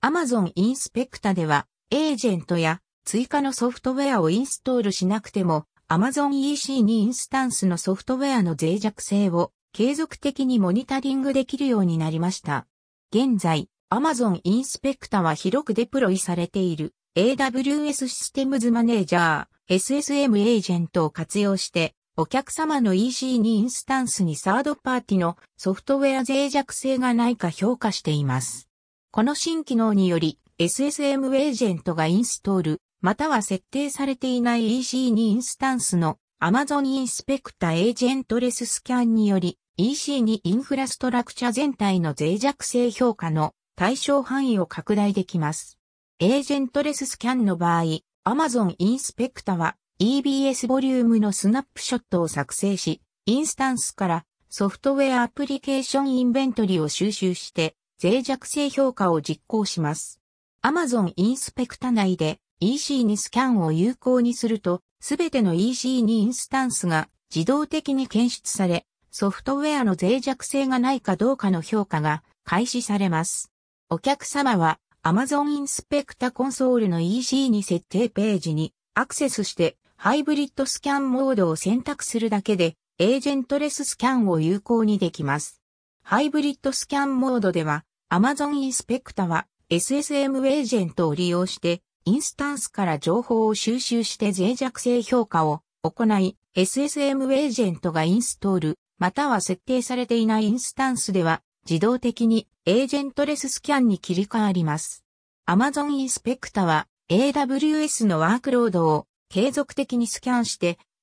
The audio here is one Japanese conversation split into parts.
Amazon インスペクタでは、エージェントや追加のソフトウェアをインストールしなくても、Amazon EC2 インスタンスのソフトウェアの脆弱性を継続的にモニタリングできるようになりました。現在、Amazon インスペクタは広くデプロイされている AWS システムズマネージャー SSM エージェントを活用して、お客様の EC2 インスタンスにサードパーティのソフトウェア脆弱性がないか評価しています。この新機能により SSM エージェントがインストール、または設定されていない EC2 インスタンスの Amazon インスペクタエージェントレススキャンにより EC2 インフラストラクチャ全体の脆弱性評価の対象範囲を拡大できます。エージェントレススキャンの場合、Amazon インスペクタはEBS ボリュームのスナップショットを作成し、インスタンスからソフトウェアアプリケーションインベントリを収集して、脆弱性評価を実行します。Amazon インスペクタ内で EC2 スキャンを有効にすると、すべての EC2 インスタンスが自動的に検出され、ソフトウェアの脆弱性がないかどうかの評価が開始されます。お客様は Amazon インスペクタコンソールの EC2 設定ページにアクセスして、ハイブリッドスキャンモードを選択するだけで、エージェントレススキャンを有効にできます。ハイブリッドスキャンモードでは、Amazon インスペクタは SSM エージェントを利用して、インスタンスから情報を収集して脆弱性評価を行い、SSM エージェントがインストール、または設定されていないインスタンスでは、自動的にエージェントレススキャンに切り替わります。Amazon インスペクタは AWS のワークロードを継続的にスキャンして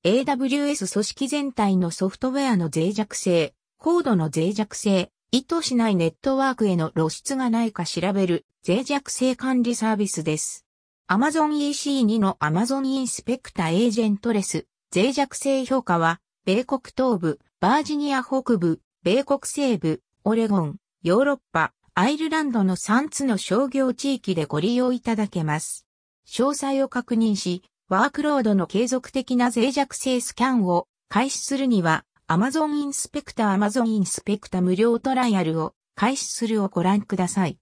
AWS 組織全体のソフトウェアの脆弱性、コードの脆弱性、意図しないネットワークへの露出がないか調べる脆弱性管理サービスです。Amazon EC2 の Amazon インスペクタエージェントレス脆弱性評価は米国東部、バージニア北部、米国西部、オレゴン、ヨーロッパ、アイルランドの3つの商業地域でご利用いただけます。詳細を確認し、ワークロードの継続的な脆弱性スキャンを開始するには、Amazon インスペクタ無料トライアルを開始するをご覧ください。